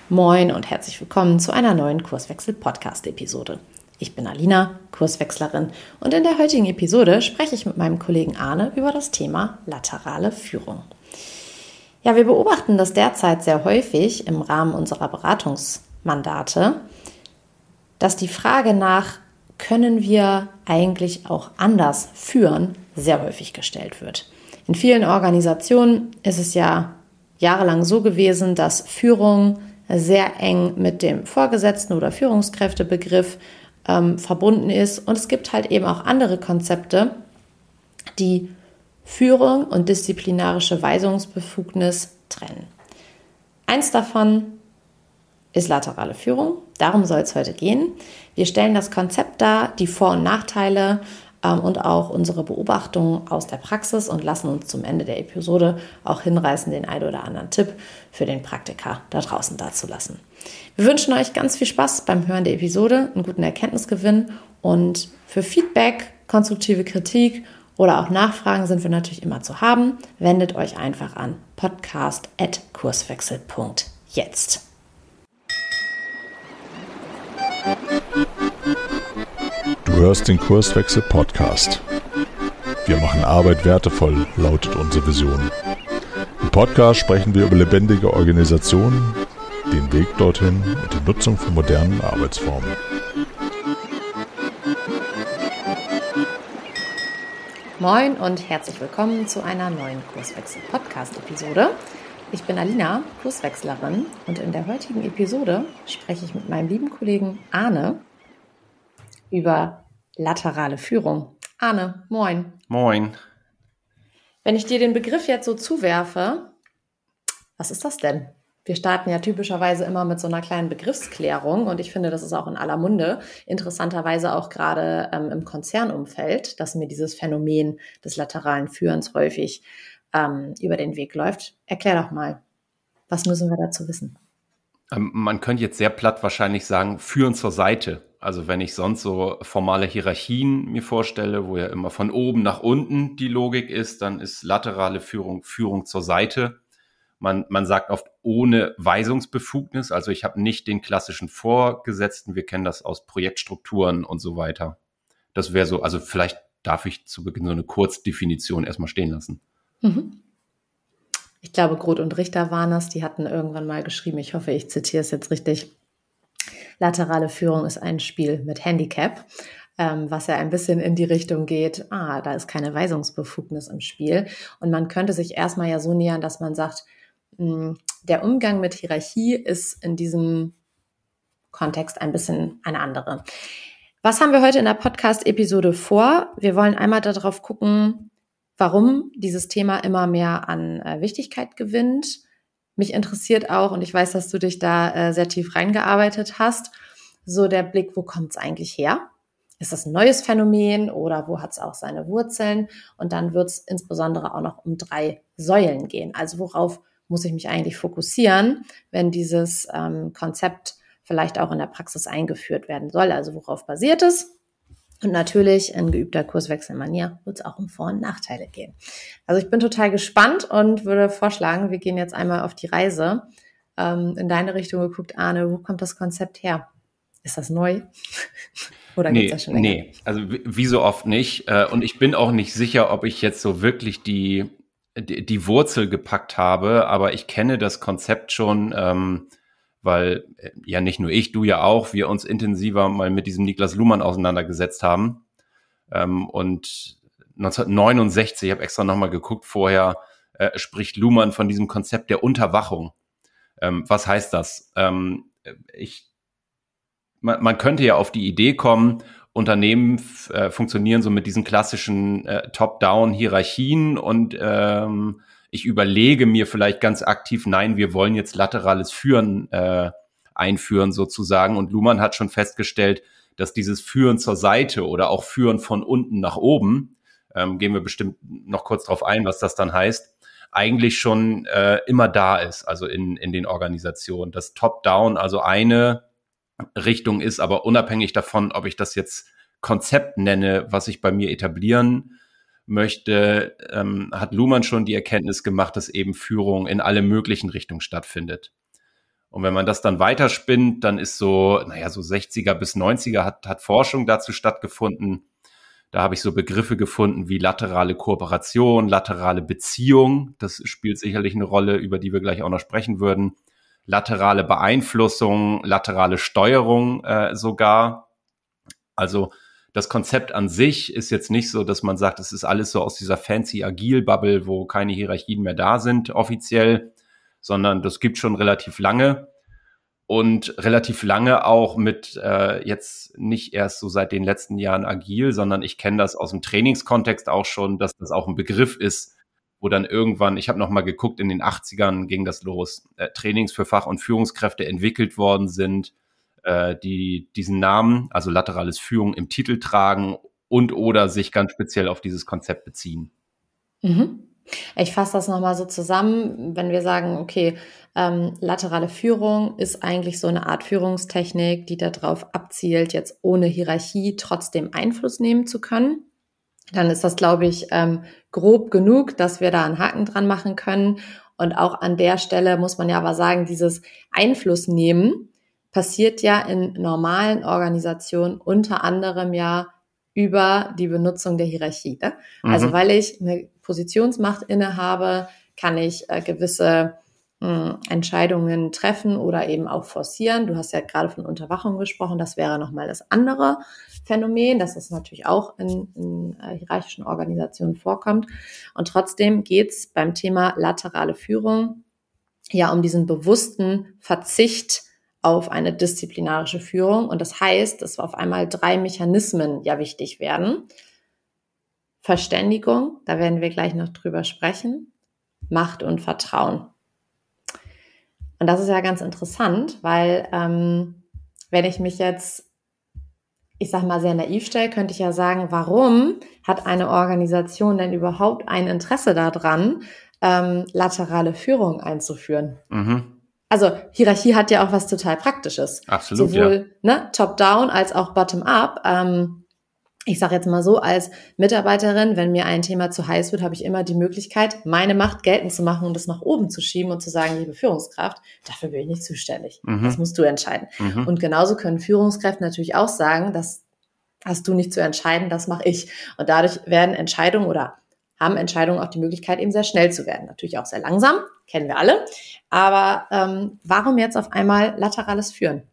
Moin und herzlich willkommen zu einer neuen Kurswechsel-Podcast-Episode. Ich bin Alina, Kurswechslerin, und in der heutigen Episode spreche ich mit meinem Kollegen Arne über das Thema laterale Führung. Ja, wir beobachten das derzeit sehr häufig im Rahmen unserer Beratungsmandate, dass die Frage nach, können wir eigentlich auch anders führen, sehr häufig gestellt wird. In vielen Organisationen ist es ja jahrelang so gewesen, dass Führung sehr eng mit dem Vorgesetzten oder Führungskräftebegriff verbunden ist. Und es gibt halt eben auch andere Konzepte, die Führung und disziplinarische Weisungsbefugnis trennen. Eins davon ist laterale Führung. Darum soll es heute gehen. Wir stellen das Konzept dar, die Vor- und Nachteile und auch unsere Beobachtungen aus der Praxis und lassen uns zum Ende der Episode auch hinreißen, den einen oder anderen Tipp für den Praktiker da draußen dazulassen. Wir wünschen euch ganz viel Spaß beim Hören der Episode, einen guten Erkenntnisgewinn, und für Feedback, konstruktive Kritik oder auch Nachfragen sind wir natürlich immer zu haben. Wendet euch einfach an podcast@kurswechsel.jetzt. Du hörst den Kurswechsel-Podcast. Wir machen Arbeit wertevoll, lautet unsere Vision. Im Podcast sprechen wir über lebendige Organisationen, den Weg dorthin und die Nutzung von modernen Arbeitsformen. Moin und herzlich willkommen zu einer neuen Kurswechsel-Podcast-Episode. Ich bin Alina, Kurswechslerin, und in der heutigen Episode spreche ich mit meinem lieben Kollegen Arne über laterale Führung. Arne, moin. Moin. Wenn ich dir den Begriff jetzt so zuwerfe, was ist das denn? Wir starten ja typischerweise immer mit so einer kleinen Begriffsklärung, und ich finde, das ist auch in aller Munde, interessanterweise auch gerade im Konzernumfeld, dass mir dieses Phänomen des lateralen Führens häufig über den Weg läuft. Erklär doch mal, was müssen wir dazu wissen? Man könnte jetzt sehr platt wahrscheinlich sagen, führen zur Seite. Also wenn ich sonst so formale Hierarchien mir vorstelle, wo ja immer von oben nach unten die Logik ist, dann ist laterale Führung Führung zur Seite. Man sagt oft ohne Weisungsbefugnis, also ich habe nicht den klassischen Vorgesetzten, wir kennen das aus Projektstrukturen und so weiter. Das wäre so, also vielleicht darf ich zu Beginn so eine Kurzdefinition erstmal stehen lassen. Mhm. Ich glaube, Groth und Richter waren das, die hatten irgendwann mal geschrieben, ich hoffe, ich zitiere es jetzt richtig: Laterale Führung ist ein Spiel mit Handicap, was ja ein bisschen in die Richtung geht, da ist keine Weisungsbefugnis im Spiel. Und man könnte sich erstmal ja so nähern, dass man sagt, der Umgang mit Hierarchie ist in diesem Kontext ein bisschen eine andere. Was haben wir heute in der Podcast-Episode vor? Wir wollen einmal darauf gucken, warum dieses Thema immer mehr an Wichtigkeit gewinnt. Mich interessiert auch, und ich weiß, dass du dich da sehr tief reingearbeitet hast, so der Blick, wo kommt es eigentlich her? Ist das ein neues Phänomen oder wo hat es auch seine Wurzeln? Und dann wird es insbesondere auch noch um 3 Säulen gehen. Also worauf muss ich mich eigentlich fokussieren, wenn dieses Konzept vielleicht auch in der Praxis eingeführt werden soll? Also worauf basiert es? Und natürlich in geübter Kurswechselmanier wird es auch um Vor- und Nachteile gehen. Also ich bin total gespannt und würde vorschlagen, wir gehen jetzt einmal auf die Reise. In deine Richtung geguckt, Arne, wo kommt das Konzept her? Ist das neu? Oder gibt's das schon länger? Nee, also wie so oft nicht. Und ich bin auch nicht sicher, ob ich jetzt so wirklich die Wurzel gepackt habe, aber ich kenne das Konzept schon, weil ja nicht nur ich, du ja auch, wir uns intensiver mal mit diesem Niklas Luhmann auseinandergesetzt haben. Und 1969, ich habe extra nochmal geguckt vorher, spricht Luhmann von diesem Konzept der Unterwachung. Was heißt das? Man könnte ja auf die Idee kommen, Unternehmen funktionieren so mit diesen klassischen Top-Down-Hierarchien und ich überlege mir vielleicht ganz aktiv, nein, wir wollen jetzt laterales Führen einführen sozusagen. Und Luhmann hat schon festgestellt, dass dieses Führen zur Seite oder auch Führen von unten nach oben, gehen wir bestimmt noch kurz drauf ein, was das dann heißt, eigentlich schon immer da ist, also in den Organisationen. Das Top-Down also eine Richtung ist, aber unabhängig davon, ob ich das jetzt Konzept nenne, was ich bei mir etablieren möchte, hat Luhmann schon die Erkenntnis gemacht, dass eben Führung in alle möglichen Richtungen stattfindet. Und wenn man das dann weiterspinnt, dann ist so 60er bis 90er hat Forschung dazu stattgefunden. Da habe ich so Begriffe gefunden wie laterale Kooperation, laterale Beziehung. Das spielt sicherlich eine Rolle, über die wir gleich auch noch sprechen würden. Laterale Beeinflussung, laterale Steuerung sogar. Also das Konzept an sich ist jetzt nicht so, dass man sagt, es ist alles so aus dieser fancy Agile-Bubble, wo keine Hierarchien mehr da sind offiziell, sondern das gibt schon relativ lange und relativ lange auch mit jetzt nicht erst so seit den letzten Jahren agil, sondern ich kenne das aus dem Trainingskontext auch schon, dass das auch ein Begriff ist, wo dann irgendwann, ich habe noch mal geguckt, in den 80ern ging das los, Trainings für Fach- und Führungskräfte entwickelt worden sind, die diesen Namen, also laterales Führung, im Titel tragen und oder sich ganz speziell auf dieses Konzept beziehen. Mhm. Ich fasse das nochmal so zusammen, wenn wir sagen, okay, laterale Führung ist eigentlich so eine Art Führungstechnik, die darauf abzielt, jetzt ohne Hierarchie trotzdem Einfluss nehmen zu können. Dann ist das, glaube ich, grob genug, dass wir da einen Haken dran machen können. Und auch an der Stelle muss man ja aber sagen, dieses Einfluss nehmen passiert ja in normalen Organisationen unter anderem ja über die Benutzung der Hierarchie. Ne? Also weil ich eine Positionsmacht innehabe, kann ich gewisse Entscheidungen treffen oder eben auch forcieren. Du hast ja gerade von Unterwachung gesprochen, das wäre nochmal das andere Phänomen, dass es natürlich auch in hierarchischen Organisationen vorkommt. Und trotzdem geht es beim Thema laterale Führung ja um diesen bewussten Verzicht auf eine disziplinarische Führung. Und das heißt, dass auf einmal 3 Mechanismen ja wichtig werden. Verständigung, da werden wir gleich noch drüber sprechen, Macht und Vertrauen. Und das ist ja ganz interessant, weil wenn ich mich jetzt, ich sag mal, sehr naiv stelle, könnte ich ja sagen, warum hat eine Organisation denn überhaupt ein Interesse daran, laterale Führung einzuführen? Also Hierarchie hat ja auch was total Praktisches. Absolut, sowohl top-down als auch bottom-up. Ich sage jetzt mal so, als Mitarbeiterin, wenn mir ein Thema zu heiß wird, habe ich immer die Möglichkeit, meine Macht geltend zu machen und das nach oben zu schieben und zu sagen, liebe Führungskraft, dafür bin ich nicht zuständig. Das musst du entscheiden. Und genauso können Führungskräfte natürlich auch sagen, das hast du nicht zu entscheiden, das mache ich. Und dadurch werden Entscheidungen oder haben Entscheidungen auch die Möglichkeit, eben sehr schnell zu werden. Natürlich auch sehr langsam, kennen wir alle. Aber warum jetzt auf einmal laterales Führen?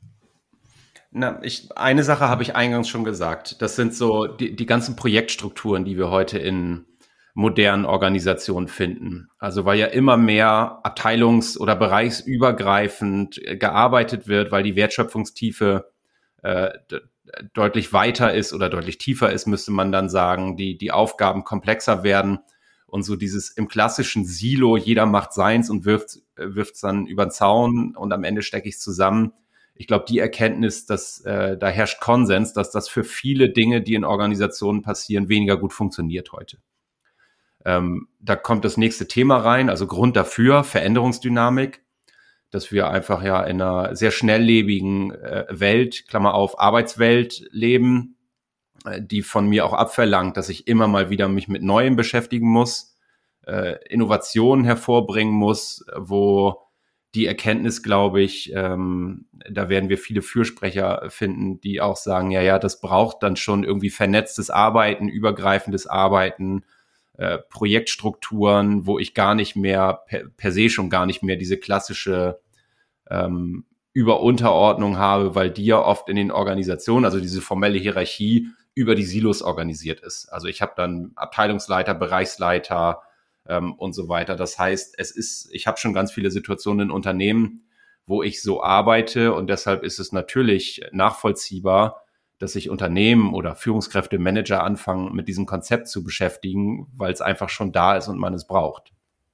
Eine Sache habe ich eingangs schon gesagt. Das sind so die ganzen Projektstrukturen, die wir heute in modernen Organisationen finden. Also weil ja immer mehr abteilungs- oder bereichsübergreifend gearbeitet wird, weil die Wertschöpfungstiefe deutlich weiter ist oder deutlich tiefer ist, müsste man dann sagen, die Aufgaben komplexer werden und so dieses im klassischen Silo, jeder macht seins und wirft's dann über den Zaun und am Ende stecke ich es zusammen. Ich glaube, die Erkenntnis, dass da herrscht Konsens, dass das für viele Dinge, die in Organisationen passieren, weniger gut funktioniert heute. Da kommt das nächste Thema rein, also Grund dafür, Veränderungsdynamik, dass wir einfach ja in einer sehr schnelllebigen Welt, Klammer auf, Arbeitswelt leben, die von mir auch abverlangt, dass ich immer mal wieder mich mit Neuem beschäftigen muss, Innovationen hervorbringen muss, wo die Erkenntnis, glaube ich, da werden wir viele Fürsprecher finden, die auch sagen, ja, das braucht dann schon irgendwie vernetztes Arbeiten, übergreifendes Arbeiten, Projektstrukturen, wo ich gar nicht mehr, per se schon gar nicht mehr diese klassische Überunterordnung habe, weil die ja oft in den Organisationen, also diese formelle Hierarchie, über die Silos organisiert ist. Also ich habe dann Abteilungsleiter, Bereichsleiter, und so weiter. Das heißt, ich habe schon ganz viele Situationen in Unternehmen, wo ich so arbeite und deshalb ist es natürlich nachvollziehbar, dass sich Unternehmen oder Führungskräfte, Manager anfangen, mit diesem Konzept zu beschäftigen, weil es einfach schon da ist und man es braucht.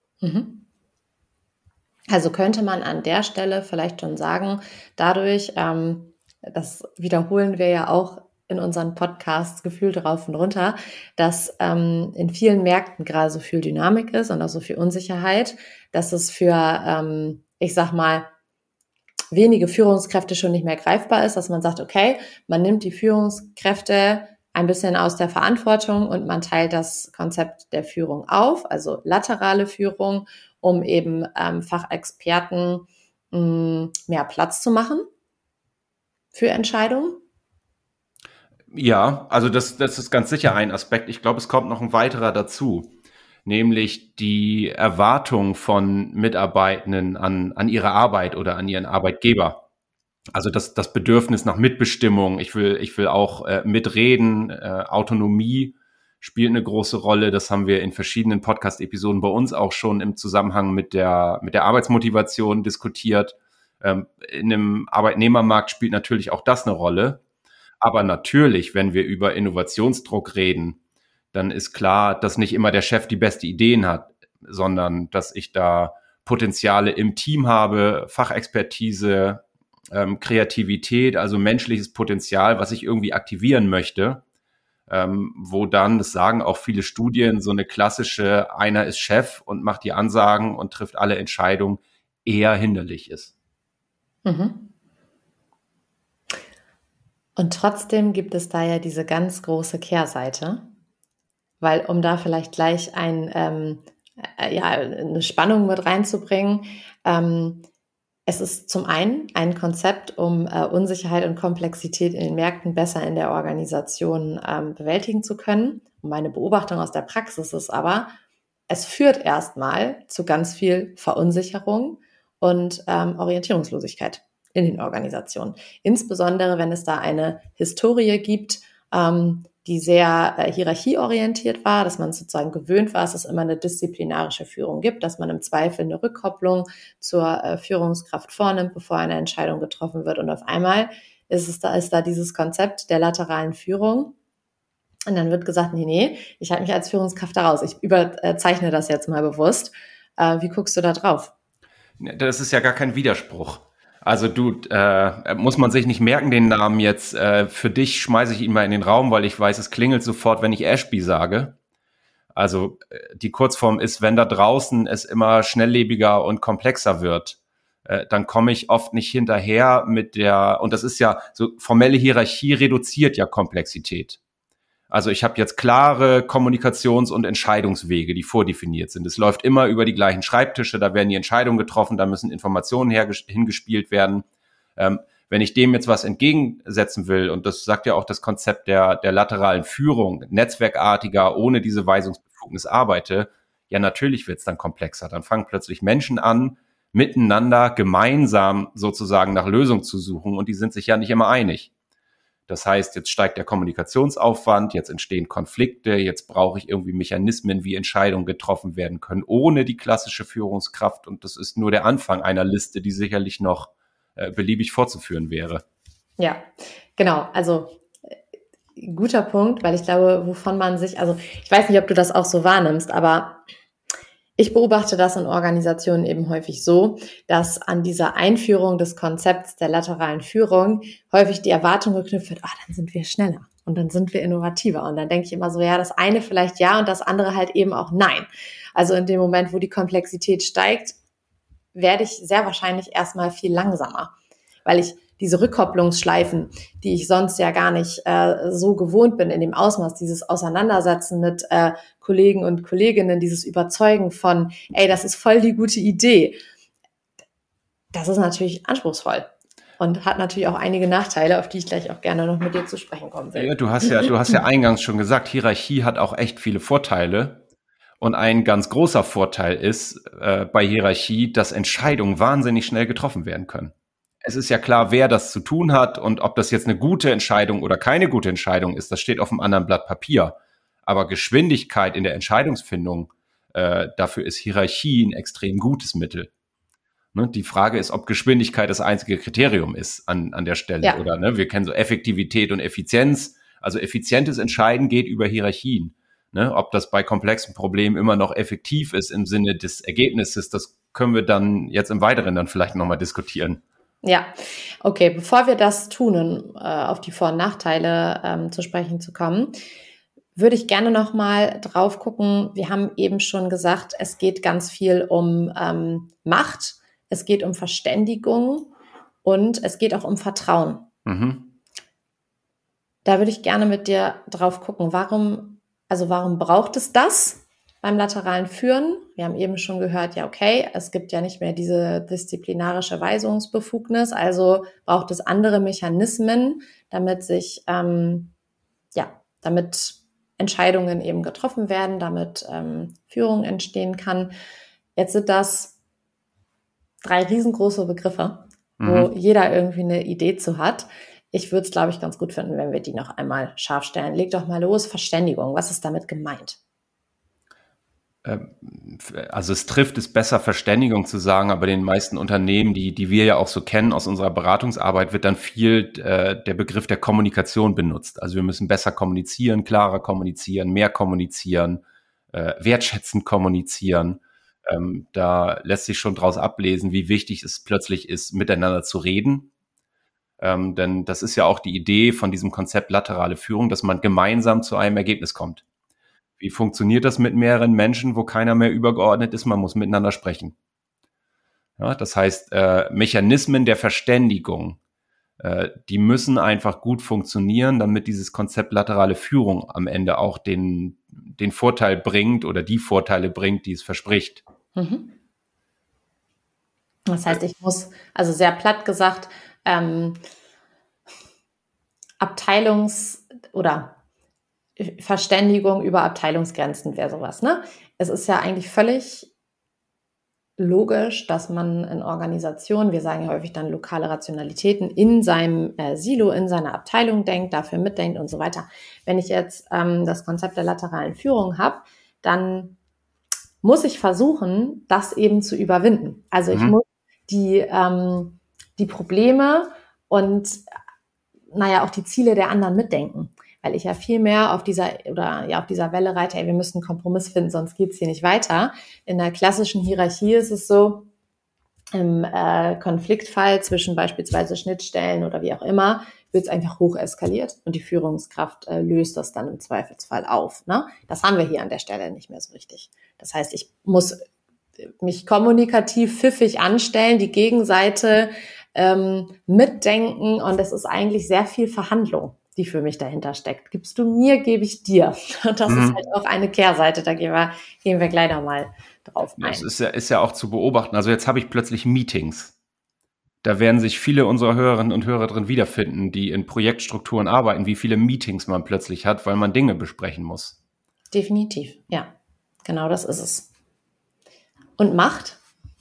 Also könnte man an der Stelle vielleicht schon sagen, dadurch, das wiederholen wir ja auch in unseren Podcasts gefühlt rauf und runter, dass in vielen Märkten gerade so viel Dynamik ist und auch so viel Unsicherheit, dass es für, ich sag mal, wenige Führungskräfte schon nicht mehr greifbar ist, dass man sagt, okay, man nimmt die Führungskräfte ein bisschen aus der Verantwortung und man teilt das Konzept der Führung auf, also laterale Führung, um eben Fachexperten mehr Platz zu machen für Entscheidungen? Ja, also das ist ganz sicher ein Aspekt. Ich glaube, es kommt noch ein weiterer dazu, nämlich die Erwartung von Mitarbeitenden an ihre Arbeit oder an ihren Arbeitgeber. Also das Bedürfnis nach Mitbestimmung. Ich will auch mitreden. Autonomie spielt eine große Rolle. Das haben wir in verschiedenen Podcast-Episoden bei uns auch schon im Zusammenhang mit der Arbeitsmotivation diskutiert. In einem Arbeitnehmermarkt spielt natürlich auch das eine Rolle. Aber natürlich, wenn wir über Innovationsdruck reden, dann ist klar, dass nicht immer der Chef die beste Ideen hat, sondern dass ich da Potenziale im Team habe, Fachexpertise, Kreativität, also menschliches Potenzial, was ich irgendwie aktivieren möchte, wo dann, das sagen auch viele Studien, so eine klassische, einer ist Chef und macht die Ansagen und trifft alle Entscheidungen, eher hinderlich ist. Mhm. Und trotzdem gibt es da ja diese ganz große Kehrseite, weil um da vielleicht gleich eine Spannung mit reinzubringen, es ist zum einen ein Konzept, um Unsicherheit und Komplexität in den Märkten besser in der Organisation bewältigen zu können. Und meine Beobachtung aus der Praxis ist aber, es führt erstmal zu ganz viel Verunsicherung und Orientierungslosigkeit in den Organisationen. Insbesondere, wenn es da eine Historie gibt, die sehr hierarchieorientiert war, dass man sozusagen gewöhnt war, dass es immer eine disziplinarische Führung gibt, dass man im Zweifel eine Rückkopplung zur Führungskraft vornimmt, bevor eine Entscheidung getroffen wird. Und auf einmal ist da dieses Konzept der lateralen Führung. Und dann wird gesagt, nee, ich halte mich als Führungskraft da raus. Ich überzeichne das jetzt mal bewusst. Wie guckst du da drauf? Das ist ja gar kein Widerspruch. Also muss man sich nicht merken, den Namen jetzt. Für dich schmeiße ich ihn mal in den Raum, weil ich weiß, es klingelt sofort, wenn ich Ashby sage. Also die Kurzform ist, wenn da draußen es immer schnelllebiger und komplexer wird, dann komme ich oft nicht hinterher und das ist ja, so formelle Hierarchie reduziert ja Komplexität. Also ich habe jetzt klare Kommunikations- und Entscheidungswege, die vordefiniert sind. Es läuft immer über die gleichen Schreibtische, da werden die Entscheidungen getroffen, da müssen Informationen hingespielt werden. Wenn ich dem jetzt was entgegensetzen will, und das sagt ja auch das Konzept der lateralen Führung, netzwerkartiger, ohne diese Weisungsbefugnis arbeite, ja natürlich wird es dann komplexer. Dann fangen plötzlich Menschen an, miteinander gemeinsam sozusagen nach Lösungen zu suchen und die sind sich ja nicht immer einig. Das heißt, jetzt steigt der Kommunikationsaufwand, jetzt entstehen Konflikte, jetzt brauche ich irgendwie Mechanismen, wie Entscheidungen getroffen werden können, ohne die klassische Führungskraft. Und das ist nur der Anfang einer Liste, die sicherlich noch beliebig fortzuführen wäre. Ja, genau. Also guter Punkt, weil ich glaube, wovon man sich, also ich weiß nicht, ob du das auch so wahrnimmst, aber ich beobachte das in Organisationen eben häufig so, dass an dieser Einführung des Konzepts der lateralen Führung häufig die Erwartung geknüpft wird, dann sind wir schneller und dann sind wir innovativer. Und dann denke ich immer so, ja, das eine vielleicht ja und das andere halt eben auch nein. Also in dem Moment, wo die Komplexität steigt, werde ich sehr wahrscheinlich erstmal viel langsamer, weil ich diese Rückkopplungsschleifen, die ich sonst ja gar nicht so gewohnt bin in dem Ausmaß, dieses Auseinandersetzen mit Kollegen und Kolleginnen, dieses Überzeugen von, das ist voll die gute Idee. Das ist natürlich anspruchsvoll und hat natürlich auch einige Nachteile, auf die ich gleich auch gerne noch mit dir zu sprechen kommen will. Ja, du hast ja eingangs schon gesagt, Hierarchie hat auch echt viele Vorteile. Und ein ganz großer Vorteil ist bei Hierarchie, dass Entscheidungen wahnsinnig schnell getroffen werden können. Es ist ja klar, wer das zu tun hat und ob das jetzt eine gute Entscheidung oder keine gute Entscheidung ist, das steht auf einem anderen Blatt Papier. Aber Geschwindigkeit in der Entscheidungsfindung, dafür ist Hierarchie ein extrem gutes Mittel. Ne? Die Frage ist, ob Geschwindigkeit das einzige Kriterium ist an der Stelle. Ja. Oder wir kennen so Effektivität und Effizienz. Also effizientes Entscheiden geht über Hierarchien. Ne? Ob das bei komplexen Problemen immer noch effektiv ist im Sinne des Ergebnisses, das können wir dann jetzt im Weiteren dann vielleicht nochmal diskutieren. Ja, okay, bevor wir das tun, auf die Vor- und Nachteile zu sprechen zu kommen, würde ich gerne nochmal drauf gucken. Wir haben eben schon gesagt, es geht ganz viel um Macht, es geht um Verständigung und es geht auch um Vertrauen. Mhm. Da würde ich gerne mit dir drauf gucken, warum braucht es das? beim lateralen Führen. Wir haben eben schon gehört, ja okay, es gibt ja nicht mehr diese disziplinarische Weisungsbefugnis, also braucht es andere Mechanismen, damit damit Entscheidungen eben getroffen werden, damit Führung entstehen kann. Jetzt sind das 3 riesengroße Begriffe, wo jeder irgendwie eine Idee zu hat. Ich würde es, glaube ich, ganz gut finden, wenn wir die noch einmal scharf stellen. Leg doch mal los, Verständigung. Was ist damit gemeint? Also es trifft es besser, Verständigung zu sagen, aber den meisten Unternehmen, die wir ja auch so kennen aus unserer Beratungsarbeit, wird dann viel der Begriff der Kommunikation benutzt. Also wir müssen besser kommunizieren, klarer kommunizieren, mehr kommunizieren, wertschätzend kommunizieren. Da lässt sich schon draus ablesen, wie wichtig es plötzlich ist, miteinander zu reden. Denn das ist ja auch die Idee von diesem Konzept laterale Führung, dass man gemeinsam zu einem Ergebnis kommt. Wie funktioniert das mit mehreren Menschen, wo keiner mehr übergeordnet ist? Man muss miteinander sprechen. Ja, das heißt, Mechanismen der Verständigung, die müssen einfach gut funktionieren, damit dieses Konzept laterale Führung am Ende auch den Vorteil bringt oder die Vorteile bringt, die es verspricht. Das heißt, ich muss, also sehr platt gesagt, oder Verständigung über Abteilungsgrenzen wäre sowas, ne? Es ist ja eigentlich völlig logisch, dass man in Organisationen, wir sagen ja häufig dann lokale Rationalitäten, in seinem Silo, in seiner Abteilung denkt, dafür mitdenkt und so weiter. Wenn ich jetzt das Konzept der lateralen Führung habe, dann muss ich versuchen, das eben zu überwinden. Also ich muss die Probleme und auch die Ziele der anderen mitdenken, weil ich ja viel mehr auf dieser Welle reite, wir müssen einen Kompromiss finden, sonst geht's hier nicht weiter. In der klassischen Hierarchie ist es so, im Konfliktfall zwischen beispielsweise Schnittstellen oder wie auch immer, wird es einfach hoch eskaliert und die Führungskraft löst das dann im Zweifelsfall auf. Ne? Das haben wir hier an der Stelle nicht mehr so richtig. Das heißt, ich muss mich kommunikativ pfiffig anstellen, die Gegenseite mitdenken und es ist eigentlich sehr viel Verhandlung, die für mich dahinter steckt. Gibst du mir, gebe ich dir. Und das ist halt auch eine Kehrseite, da gehen wir gleich nochmal drauf ein. Das ist ja auch zu beobachten. Also jetzt habe ich plötzlich Meetings. Da werden sich viele unserer Hörerinnen und Hörer drin wiederfinden, die in Projektstrukturen arbeiten, wie viele Meetings man plötzlich hat, weil man Dinge besprechen muss. Definitiv, ja. Genau das ist es. Und Macht?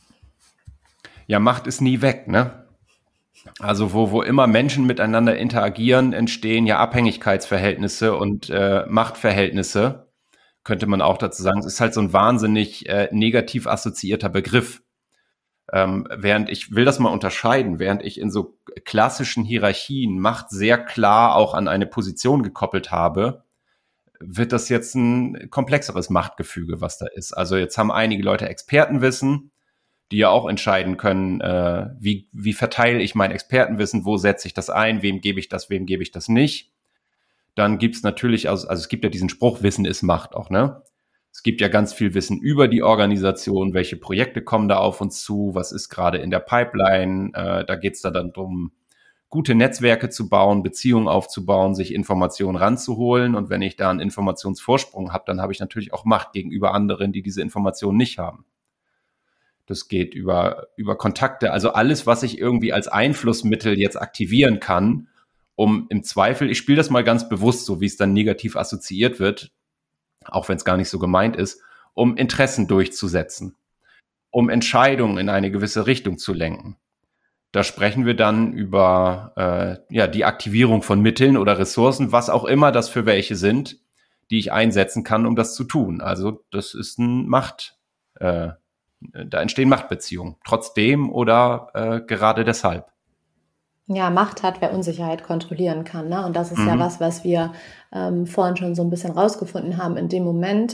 Ja, Macht ist nie weg, ne? Also wo immer Menschen miteinander interagieren, entstehen ja Abhängigkeitsverhältnisse und Machtverhältnisse, könnte man auch dazu sagen. Es ist halt so ein wahnsinnig negativ assoziierter Begriff. Während ich will das mal unterscheiden, während ich in so klassischen Hierarchien Macht sehr klar auch an eine Position gekoppelt habe, wird das jetzt ein komplexeres Machtgefüge, was da ist. Also jetzt haben einige Leute Expertenwissen, die ja auch entscheiden können, wie verteile ich mein Expertenwissen, wo setze ich das ein, wem gebe ich das nicht. Dann gibt's natürlich, also es gibt ja diesen Spruch, Wissen ist Macht auch, ne? Es gibt ja ganz viel Wissen über die Organisation, welche Projekte kommen da auf uns zu, was ist gerade in der Pipeline, da geht's da dann drum, gute Netzwerke zu bauen, Beziehungen aufzubauen, sich Informationen ranzuholen und wenn ich da einen Informationsvorsprung habe, dann habe ich natürlich auch Macht gegenüber anderen, die diese Informationen nicht haben. Das geht über Kontakte, also alles, was ich irgendwie als Einflussmittel jetzt aktivieren kann, um im Zweifel, ich spiele das mal ganz bewusst so, wie es dann negativ assoziiert wird, auch wenn es gar nicht so gemeint ist, um Interessen durchzusetzen, um Entscheidungen in eine gewisse Richtung zu lenken. Da sprechen wir dann über die Aktivierung von Mitteln oder Ressourcen, was auch immer das für welche sind, die ich einsetzen kann, um das zu tun. Also das ist da entstehen Machtbeziehungen, trotzdem oder gerade deshalb. Ja, Macht hat, wer Unsicherheit kontrollieren kann. Ne? Und das ist ja was wir vorhin schon so ein bisschen rausgefunden haben. In dem Moment,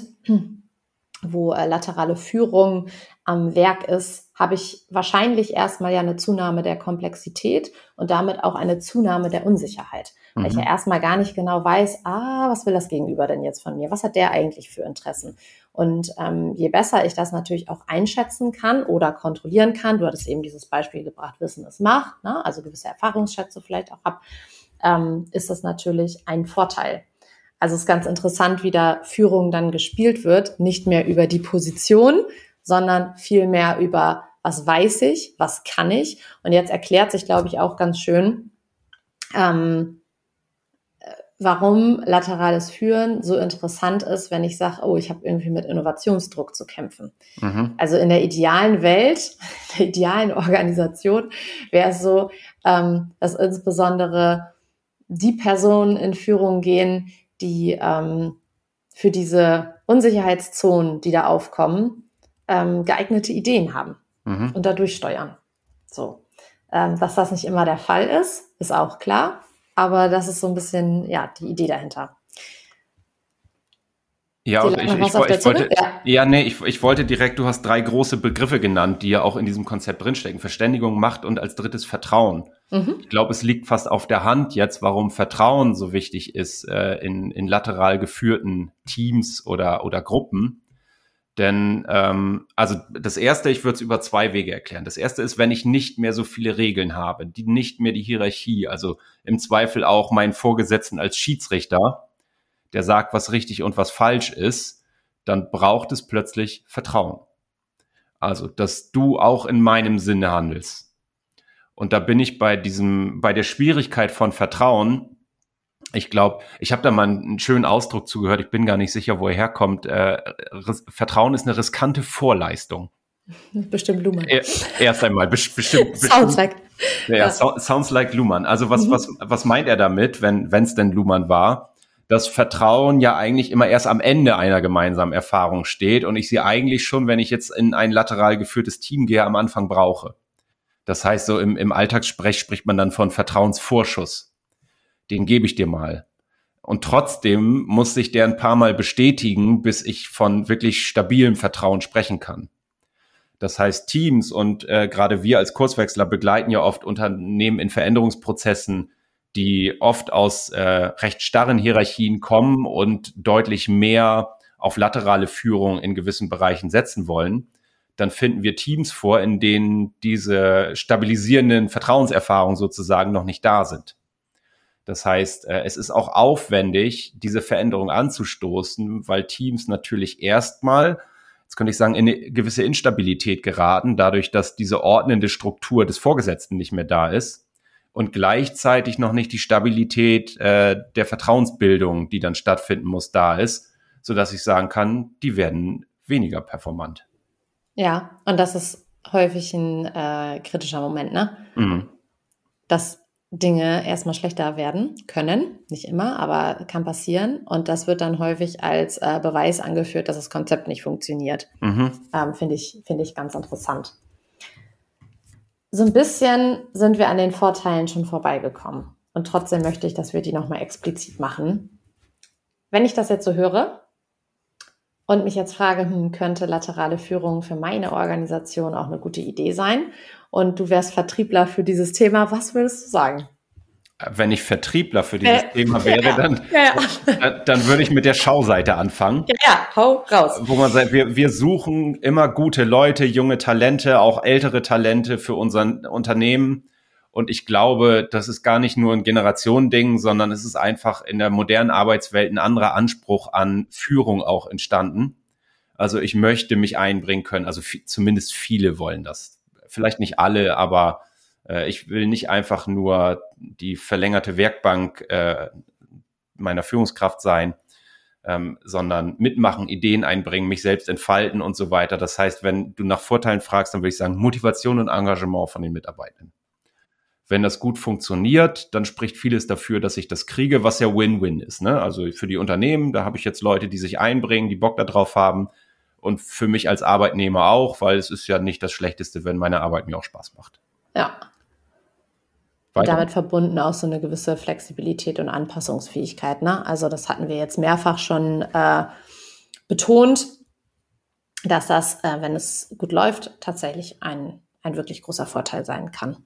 wo laterale Führung am Werk ist, habe ich wahrscheinlich erstmal ja eine Zunahme der Komplexität und damit auch eine Zunahme der Unsicherheit. Weil ich ja erstmal gar nicht genau weiß, was will das Gegenüber denn jetzt von mir? Was hat der eigentlich für Interessen? Und je besser ich das natürlich auch einschätzen kann oder kontrollieren kann, du hattest eben dieses Beispiel gebracht, Wissen ist Macht, ne? Also gewisse Erfahrungsschätze vielleicht auch habe, ist das natürlich ein Vorteil. Also es ist ganz interessant, wie da Führung dann gespielt wird, nicht mehr über die Position, sondern vielmehr über, was weiß ich, was kann ich. Und jetzt erklärt sich, glaube ich, auch ganz schön, warum laterales Führen so interessant ist, wenn ich sage, oh, ich habe irgendwie mit Innovationsdruck zu kämpfen. Also in der idealen Welt, der idealen Organisation wäre es so, dass insbesondere die Personen in Führung gehen, die für diese Unsicherheitszonen, die da aufkommen, geeignete Ideen haben und dadurch steuern. So, dass das nicht immer der Fall ist auch klar. Aber das ist so ein bisschen, ja, die Idee dahinter. Ja, und ich wollte direkt, du hast 3 große Begriffe genannt, die ja auch in diesem Konzept drinstecken. Verständigung, Macht und als drittes Vertrauen. Ich glaube, es liegt fast auf der Hand jetzt, warum Vertrauen so wichtig ist in lateral geführten Teams oder Gruppen. Denn also das Erste, ich würde es über 2 Wege erklären. Das Erste ist, wenn ich nicht mehr so viele Regeln habe, nicht mehr die Hierarchie, also im Zweifel auch meinen Vorgesetzten als Schiedsrichter, der sagt, was richtig und was falsch ist, dann braucht es plötzlich Vertrauen. Also, dass du auch in meinem Sinne handelst. Und da bin ich bei der Schwierigkeit von Vertrauen. Ich glaube, ich habe da mal einen schönen Ausdruck zugehört. Ich bin gar nicht sicher, wo er herkommt. Vertrauen ist eine riskante Vorleistung. Bestimmt Luhmann. Erst einmal, bestimmt. Sounds like. Ja, sounds like Luhmann. Also was meint er damit, wenn es denn Luhmann war? Dass Vertrauen ja eigentlich immer erst am Ende einer gemeinsamen Erfahrung steht und ich sie eigentlich schon, wenn ich jetzt in ein lateral geführtes Team gehe, am Anfang brauche. Das heißt, so im Alltagssprech spricht man dann von Vertrauensvorschuss. Den gebe ich dir mal. Und trotzdem muss sich der ein paar Mal bestätigen, bis ich von wirklich stabilem Vertrauen sprechen kann. Das heißt, Teams und gerade wir als Kurswechsler begleiten ja oft Unternehmen in Veränderungsprozessen, die oft aus recht starren Hierarchien kommen und deutlich mehr auf laterale Führung in gewissen Bereichen setzen wollen. Dann finden wir Teams vor, in denen diese stabilisierenden Vertrauenserfahrungen sozusagen noch nicht da sind. Das heißt, es ist auch aufwendig, diese Veränderung anzustoßen, weil Teams natürlich erstmal, jetzt könnte ich sagen, in eine gewisse Instabilität geraten, dadurch, dass diese ordnende Struktur des Vorgesetzten nicht mehr da ist und gleichzeitig noch nicht die Stabilität der Vertrauensbildung, die dann stattfinden muss, da ist, sodass ich sagen kann, die werden weniger performant. Ja, und das ist häufig ein kritischer Moment, ne? Dass Dinge erstmal schlechter werden können, nicht immer, aber kann passieren. Und das wird dann häufig als Beweis angeführt, dass das Konzept nicht funktioniert. Finde ich ganz interessant. So ein bisschen sind wir an den Vorteilen schon vorbeigekommen. Und trotzdem möchte ich, dass wir die nochmal explizit machen. Wenn ich das jetzt so höre und mich jetzt frage, könnte laterale Führung für meine Organisation auch eine gute Idee sein? Und du wärst Vertriebler für dieses Thema. Was würdest du sagen? Wenn ich Vertriebler für dieses Thema wäre, dann würde ich mit der Schauseite anfangen. Ja, hau raus. Wo man sagt, wir suchen immer gute Leute, junge Talente, auch ältere Talente für unser Unternehmen. Und ich glaube, das ist gar nicht nur ein Generationending, sondern es ist einfach in der modernen Arbeitswelt ein anderer Anspruch an Führung auch entstanden. Also ich möchte mich einbringen können. Also zumindest viele wollen das. Vielleicht nicht alle, aber ich will nicht einfach nur die verlängerte Werkbank meiner Führungskraft sein, sondern mitmachen, Ideen einbringen, mich selbst entfalten und so weiter. Das heißt, wenn du nach Vorteilen fragst, dann würde ich sagen, Motivation und Engagement von den Mitarbeitenden. Wenn das gut funktioniert, dann spricht vieles dafür, dass ich das kriege, was ja Win-Win ist, ne? Also für die Unternehmen, da habe ich jetzt Leute, die sich einbringen, die Bock da drauf haben. Und für mich als Arbeitnehmer auch, weil es ist ja nicht das Schlechteste, wenn meine Arbeit mir auch Spaß macht. Ja. Und damit verbunden auch so eine gewisse Flexibilität und Anpassungsfähigkeit, ne? Also das hatten wir jetzt mehrfach schon betont, dass das, wenn es gut läuft, tatsächlich ein wirklich großer Vorteil sein kann.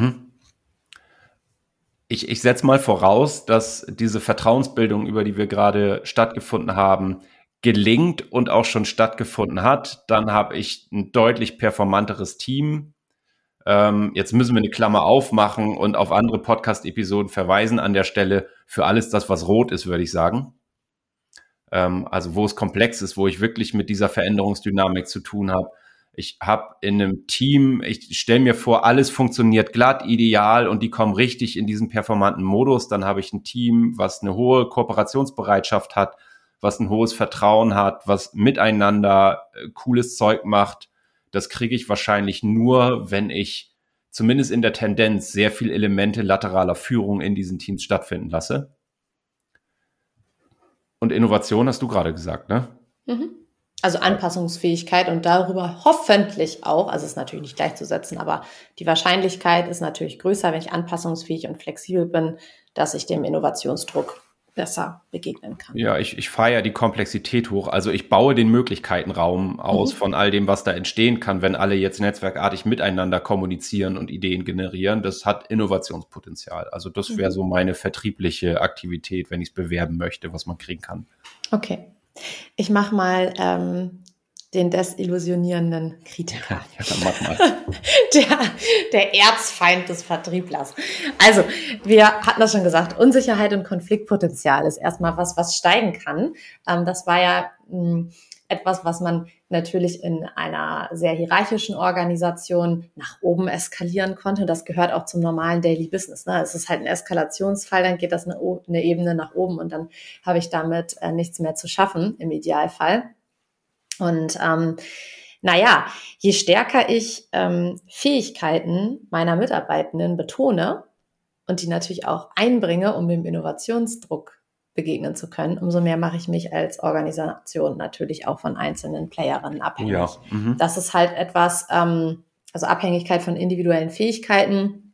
Ich setze mal voraus, dass diese Vertrauensbildung, über die wir gerade stattgefunden haben, gelingt und auch schon stattgefunden hat. Dann habe ich ein deutlich performanteres Team. Jetzt müssen wir eine Klammer aufmachen und auf andere Podcast-Episoden verweisen an der Stelle für alles das, was rot ist, würde ich sagen. also wo es komplex ist, wo ich wirklich mit dieser Veränderungsdynamik zu tun habe. Ich habe in einem Team, ich stelle mir vor, alles funktioniert glatt, ideal und die kommen richtig in diesen performanten Modus. Dann habe ich ein Team, was eine hohe Kooperationsbereitschaft hat, was ein hohes Vertrauen hat, was miteinander cooles Zeug macht. Das kriege ich wahrscheinlich nur, wenn ich zumindest in der Tendenz sehr viel Elemente lateraler Führung in diesen Teams stattfinden lasse. Und Innovation hast du gerade gesagt, ne? Mhm. Also Anpassungsfähigkeit und darüber hoffentlich auch, also es ist natürlich nicht gleichzusetzen, aber die Wahrscheinlichkeit ist natürlich größer, wenn ich anpassungsfähig und flexibel bin, dass ich dem Innovationsdruck besser begegnen kann. Ja, ich fahre ja die Komplexität hoch. Also ich baue den Möglichkeitenraum aus von all dem, was da entstehen kann, wenn alle jetzt netzwerkartig miteinander kommunizieren und Ideen generieren. Das hat Innovationspotenzial. Also das wäre so meine vertriebliche Aktivität, wenn ich es bewerben möchte, was man kriegen kann. Okay. Ich mache mal den desillusionierenden Kritiker. Ja, dann mach mal. Der Erzfeind des Vertrieblers. Also, wir hatten das schon gesagt, Unsicherheit und Konfliktpotenzial ist erstmal was steigen kann. Das war ja etwas, was man natürlich in einer sehr hierarchischen Organisation nach oben eskalieren konnte. Das gehört auch zum normalen Daily Business. Ne? Es ist halt ein Eskalationsfall, dann geht das eine Ebene nach oben und dann habe ich damit nichts mehr zu schaffen, im Idealfall. Und je stärker ich Fähigkeiten meiner Mitarbeitenden betone und die natürlich auch einbringe, um dem Innovationsdruck begegnen zu können, umso mehr mache ich mich als Organisation natürlich auch von einzelnen Playerinnen abhängig. Ja. Das ist halt etwas, also Abhängigkeit von individuellen Fähigkeiten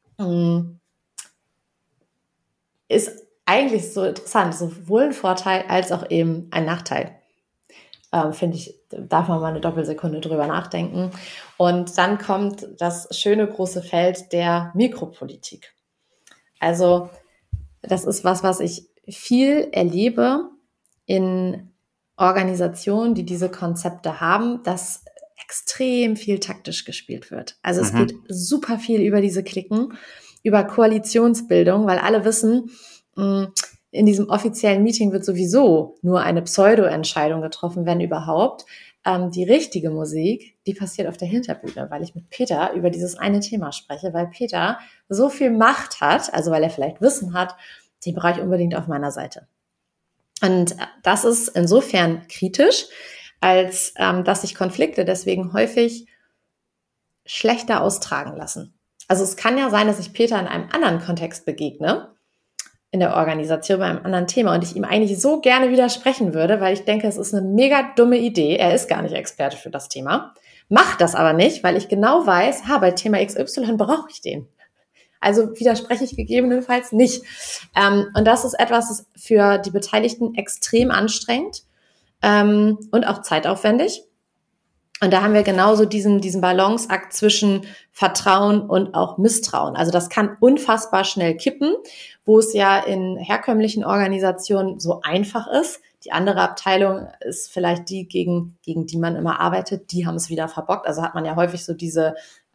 ist eigentlich so interessant, sowohl ein Vorteil als auch eben ein Nachteil. Finde ich, darf man mal eine Doppelsekunde drüber nachdenken. Und dann kommt das schöne große Feld der Mikropolitik. Also das ist was ich viel erlebe in Organisationen, die diese Konzepte haben, dass extrem viel taktisch gespielt wird. Also es geht super viel über diese Klicken, über Koalitionsbildung, weil alle wissen, in diesem offiziellen Meeting wird sowieso nur eine Pseudo-Entscheidung getroffen, wenn überhaupt. Die richtige Musik, die passiert auf der Hinterbühne, weil ich mit Peter über dieses eine Thema spreche, weil Peter so viel Macht hat, also weil er vielleicht Wissen hat, den brauche ich unbedingt auf meiner Seite. Und das ist insofern kritisch, als dass sich Konflikte deswegen häufig schlechter austragen lassen. Also es kann ja sein, dass ich Peter in einem anderen Kontext begegne, in der Organisation bei einem anderen Thema und ich ihm eigentlich so gerne widersprechen würde, weil ich denke, es ist eine mega dumme Idee. Er ist gar nicht Experte für das Thema, macht das aber nicht, weil ich genau weiß, bei Thema XY brauche ich den. Also widerspreche ich gegebenenfalls nicht. Und das ist etwas, das für die Beteiligten extrem anstrengend und auch zeitaufwendig. Und da haben wir genauso diesen Balanceakt zwischen Vertrauen und auch Misstrauen. Also das kann unfassbar schnell kippen, wo es ja in herkömmlichen Organisationen so einfach ist. Die andere Abteilung ist vielleicht die, gegen die man immer arbeitet. Die haben es wieder verbockt. Also hat man ja häufig so diese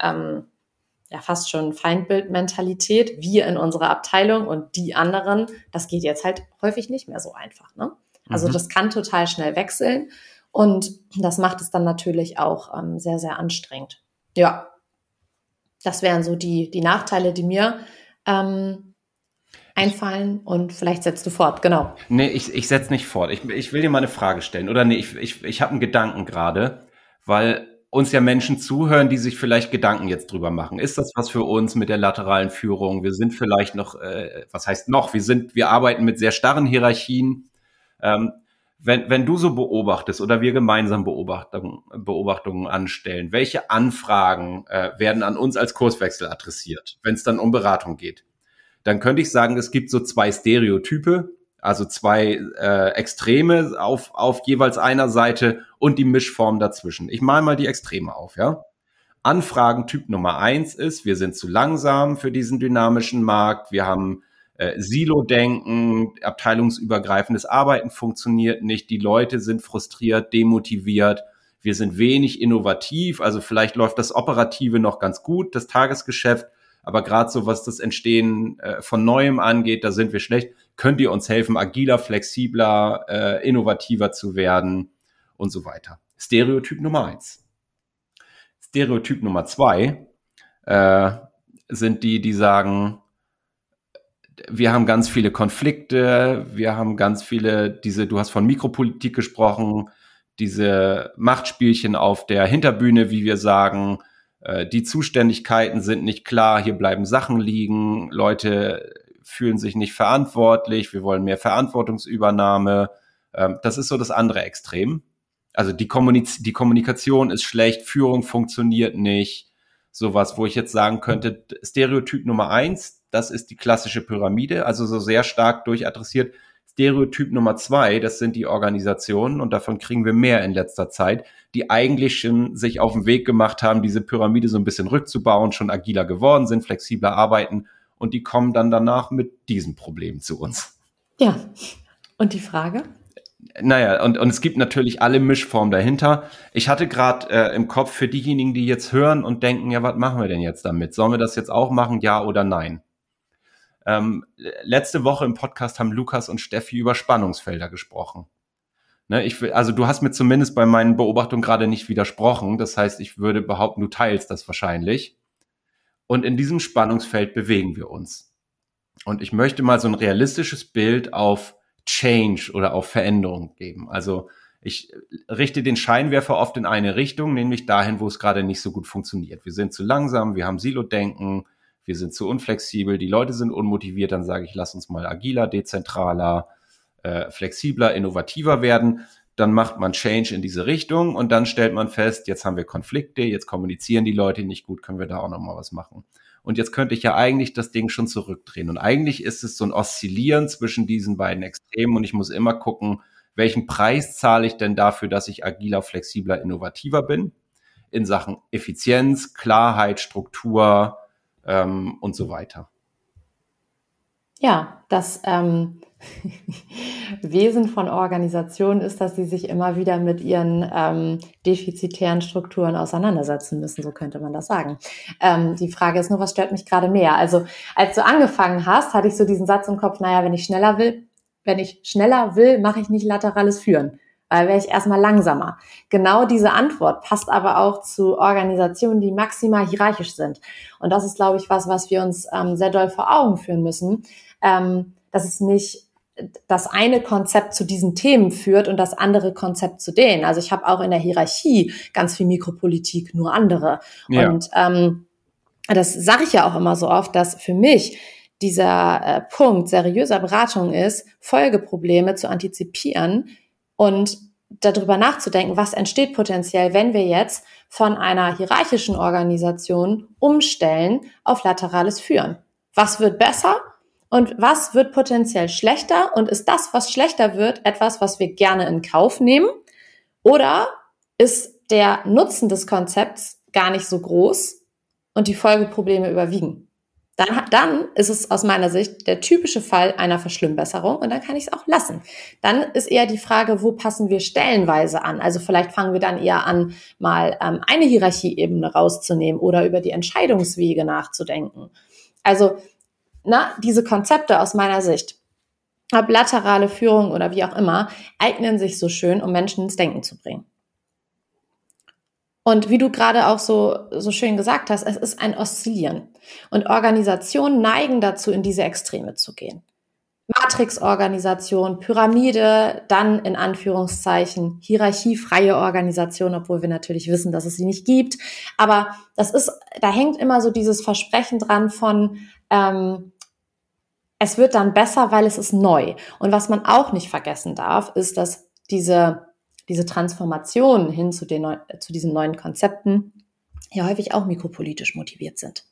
fast schon Feindbildmentalität, wir in unserer Abteilung und die anderen. Das geht jetzt halt häufig nicht mehr so einfach. Ne? Also das kann total schnell wechseln. Und das macht es dann natürlich auch sehr, sehr anstrengend. Ja, das wären so die Nachteile, die mir einfallen. Und vielleicht setzt du fort, genau. Nee, ich setze nicht fort. Ich will dir mal eine Frage stellen. Oder nee, ich habe einen Gedanken gerade, weil uns ja Menschen zuhören, die sich vielleicht Gedanken jetzt drüber machen. Ist das was für uns mit der lateralen Führung? Wir sind vielleicht noch, was heißt noch? Wir arbeiten mit sehr starren Hierarchien. Wenn du so beobachtest oder wir gemeinsam Beobachtungen anstellen, welche Anfragen werden an uns als Kurswechsel adressiert, wenn es dann um Beratung geht? Dann könnte ich sagen, es gibt so 2 Stereotype, also 2 Extreme auf jeweils einer Seite und die Mischform dazwischen. Ich male mal die Extreme auf, ja. Anfragentyp Nummer 1 ist, wir sind zu langsam für diesen dynamischen Markt, wir haben Silo-Denken, abteilungsübergreifendes Arbeiten funktioniert nicht, die Leute sind frustriert, demotiviert, wir sind wenig innovativ, also vielleicht läuft das Operative noch ganz gut, das Tagesgeschäft, aber gerade so, was das Entstehen von Neuem angeht, da sind wir schlecht. Könnt ihr uns helfen, agiler, flexibler, innovativer zu werden und so weiter. Stereotyp Nummer 1. Stereotyp Nummer 2 sind die sagen, wir haben ganz viele Konflikte, wir haben ganz viele, du hast von Mikropolitik gesprochen, diese Machtspielchen auf der Hinterbühne, wie wir sagen, die Zuständigkeiten sind nicht klar, hier bleiben Sachen liegen, Leute fühlen sich nicht verantwortlich, wir wollen mehr Verantwortungsübernahme. Das ist so das andere Extrem. Also die Kommunikation ist schlecht, Führung funktioniert nicht. Sowas, wo ich jetzt sagen könnte, Stereotyp Nummer 1, das ist die klassische Pyramide, also so sehr stark durchadressiert. Stereotyp Nummer 2, das sind die Organisationen, und davon kriegen wir mehr in letzter Zeit, die eigentlich schon sich auf den Weg gemacht haben, diese Pyramide so ein bisschen rückzubauen, schon agiler geworden sind, flexibler arbeiten, und die kommen dann danach mit diesem Problem zu uns. Ja, und die Frage? Naja, und es gibt natürlich alle Mischformen dahinter. Ich hatte gerade im Kopf für diejenigen, die jetzt hören und denken, ja, was machen wir denn jetzt damit? Sollen wir das jetzt auch machen, ja oder nein? Letzte Woche im Podcast haben Lukas und Steffi über Spannungsfelder gesprochen. Ne, also du hast mir zumindest bei meinen Beobachtungen gerade nicht widersprochen. Das heißt, ich würde behaupten, du teilst das wahrscheinlich. Und in diesem Spannungsfeld bewegen wir uns. Und ich möchte mal so ein realistisches Bild auf Change oder auf Veränderung geben. Also ich richte den Scheinwerfer oft in eine Richtung, nämlich dahin, wo es gerade nicht so gut funktioniert. Wir sind zu langsam, wir haben Silo-Denken, wir sind zu unflexibel, die Leute sind unmotiviert, dann sage ich, lass uns mal agiler, dezentraler, flexibler, innovativer werden. Dann macht man Change in diese Richtung und dann stellt man fest, jetzt haben wir Konflikte, jetzt kommunizieren die Leute nicht gut, können wir da auch nochmal was machen. Und jetzt könnte ich ja eigentlich das Ding schon zurückdrehen. Und eigentlich ist es so ein Oszillieren zwischen diesen beiden Extremen und ich muss immer gucken, welchen Preis zahle ich denn dafür, dass ich agiler, flexibler, innovativer bin in Sachen Effizienz, Klarheit, Struktur und so weiter. Ja, das Wesen von Organisationen ist, dass sie sich immer wieder mit ihren defizitären Strukturen auseinandersetzen müssen, so könnte man das sagen. Die Frage ist nur, was stört mich gerade mehr? Also als du angefangen hast, hatte ich so diesen Satz im Kopf, naja, wenn ich schneller will, mache ich nicht laterales Führen, weil wäre ich erstmal langsamer. Genau diese Antwort passt aber auch zu Organisationen, die maximal hierarchisch sind. Und das ist, glaube ich, was wir uns sehr doll vor Augen führen müssen, dass es nicht das eine Konzept zu diesen Themen führt und das andere Konzept zu denen. Also ich habe auch in der Hierarchie ganz viel Mikropolitik, nur andere. Ja. Und das sage ich ja auch immer so oft, dass für mich dieser Punkt seriöser Beratung ist, Folgeprobleme zu antizipieren und darüber nachzudenken, was entsteht potenziell, wenn wir jetzt von einer hierarchischen Organisation umstellen auf laterales Führen. Was wird besser? Und was wird potenziell schlechter? Und ist das, was schlechter wird, etwas, was wir gerne in Kauf nehmen? Oder ist der Nutzen des Konzepts gar nicht so groß und die Folgeprobleme überwiegen? Dann ist es aus meiner Sicht der typische Fall einer Verschlimmbesserung und dann kann ich es auch lassen. Dann ist eher die Frage, wo passen wir stellenweise an? Also vielleicht fangen wir dann eher an, mal eine Hierarchieebene rauszunehmen oder über die Entscheidungswege nachzudenken. Also diese Konzepte aus meiner Sicht, ob laterale Führung oder wie auch immer, eignen sich so schön, um Menschen ins Denken zu bringen. Und wie du gerade auch so schön gesagt hast, es ist ein Oszillieren. Und Organisationen neigen dazu, in diese Extreme zu gehen. Matrixorganisation, Pyramide, dann in Anführungszeichen hierarchiefreie Organisation, obwohl wir natürlich wissen, dass es sie nicht gibt. Aber da hängt immer so dieses Versprechen dran von, es wird dann besser, weil es ist neu. Und was man auch nicht vergessen darf, ist, dass diese Transformation hin zu diesen neuen Konzepten ja häufig auch mikropolitisch motiviert sind.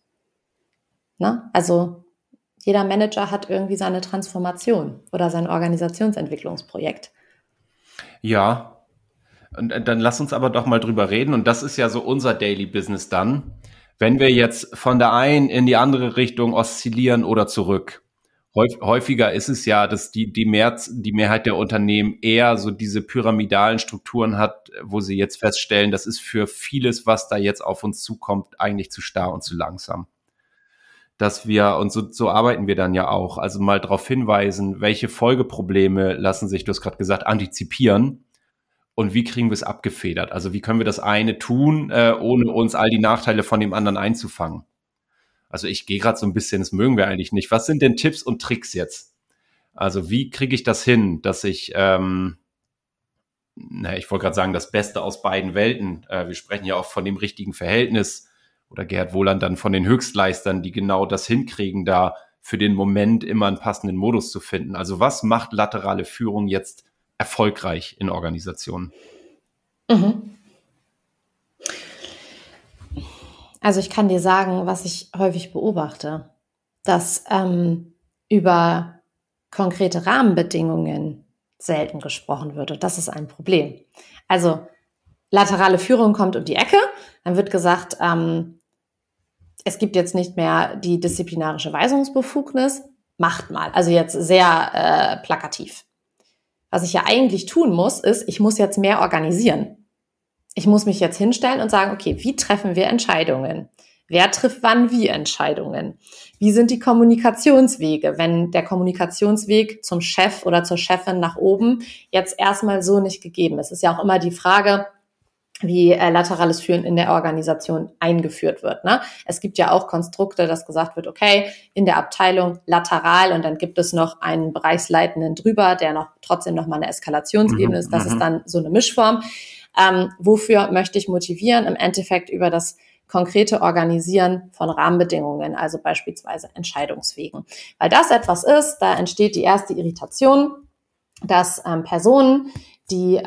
Also jeder Manager hat irgendwie seine Transformation oder sein Organisationsentwicklungsprojekt. Ja, und dann lass uns aber doch mal drüber reden. Und das ist ja so unser Daily Business dann, wenn wir jetzt von der einen in die andere Richtung oszillieren oder zurück. Häufiger ist es ja, dass die Mehrheit der Unternehmen eher so diese pyramidalen Strukturen hat, wo sie jetzt feststellen, das ist für vieles, was da jetzt auf uns zukommt, eigentlich zu starr und zu langsam. dass wir, und so arbeiten wir dann ja auch, also mal darauf hinweisen, welche Folgeprobleme lassen sich, du hast gerade gesagt, antizipieren und wie kriegen wir es abgefedert? Also wie können wir das eine tun, ohne uns all die Nachteile von dem anderen einzufangen? Also ich gehe gerade so ein bisschen, das mögen wir eigentlich nicht. Was sind denn Tipps und Tricks jetzt? Also wie kriege ich das hin, dass ich, ich wollte gerade sagen, das Beste aus beiden Welten. Wir sprechen ja auch von dem richtigen Verhältnis oder Gerhard Wohland dann von den Höchstleistern, die genau das hinkriegen, da für den Moment immer einen passenden Modus zu finden. Also was macht laterale Führung jetzt erfolgreich in Organisationen? Also ich kann dir sagen, was ich häufig beobachte, dass über konkrete Rahmenbedingungen selten gesprochen wird. Und das ist ein Problem. Also laterale Führung kommt um die Ecke, dann wird gesagt, es gibt jetzt nicht mehr die disziplinarische Weisungsbefugnis, macht mal. Also jetzt sehr plakativ. Was ich ja eigentlich tun muss, ist, ich muss jetzt mehr organisieren. Ich muss mich jetzt hinstellen und sagen, okay, wie treffen wir Entscheidungen? Wer trifft wann wie Entscheidungen? Wie sind die Kommunikationswege, wenn der Kommunikationsweg zum Chef oder zur Chefin nach oben jetzt erstmal so nicht gegeben ist? Es ist ja auch immer die Frage, wie laterales Führen in der Organisation eingeführt wird. Ne? Es gibt ja auch Konstrukte, dass gesagt wird, okay, in der Abteilung lateral und dann gibt es noch einen Bereichsleitenden drüber, der noch trotzdem noch mal eine Eskalationsebene ist. Das ist dann so eine Mischform. Wofür möchte ich motivieren? Im Endeffekt über das konkrete Organisieren von Rahmenbedingungen, also beispielsweise Entscheidungswegen. Weil das etwas ist, da entsteht die erste Irritation, dass Personen, die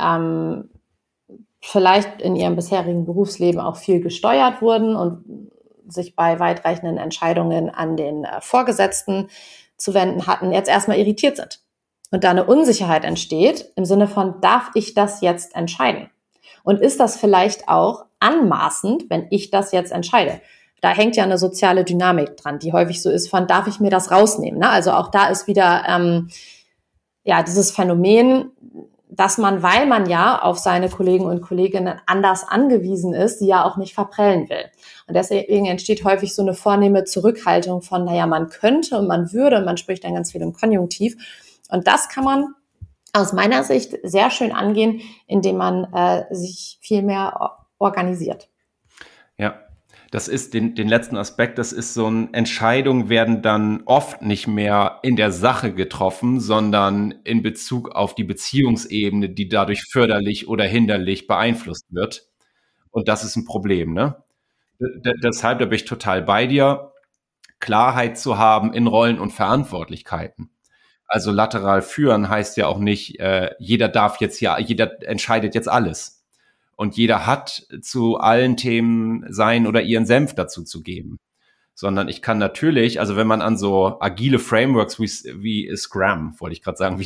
vielleicht in ihrem bisherigen Berufsleben auch viel gesteuert wurden und sich bei weitreichenden Entscheidungen an den Vorgesetzten zu wenden hatten, jetzt erstmal irritiert sind. Und da eine Unsicherheit entsteht im Sinne von, darf ich das jetzt entscheiden? Und ist das vielleicht auch anmaßend, wenn ich das jetzt entscheide? Da hängt ja eine soziale Dynamik dran, die häufig so ist von, darf ich mir das rausnehmen? Ne? Also auch da ist wieder dieses Phänomen, dass man, weil man ja auf seine Kollegen und Kolleginnen anders angewiesen ist, sie ja auch nicht verprellen will. Und deswegen entsteht häufig so eine vornehme Zurückhaltung von, man könnte und man würde, und man spricht dann ganz viel im Konjunktiv. Und das kann man aus meiner Sicht sehr schön angehen, indem man sich viel mehr organisiert. Ja, das ist den letzten Aspekt, das ist so ein, Entscheidungen werden dann oft nicht mehr in der Sache getroffen, sondern in Bezug auf die Beziehungsebene, die dadurch förderlich oder hinderlich beeinflusst wird. Und das ist ein Problem, ne? Deshalb, da bin ich total bei dir, Klarheit zu haben in Rollen und Verantwortlichkeiten. Also lateral führen heißt ja auch nicht, jeder entscheidet jetzt alles. Und jeder hat zu allen Themen seinen oder ihren Senf dazu zu geben. Sondern ich kann natürlich, also wenn man an so agile Frameworks wie Scrum, wollte ich gerade sagen,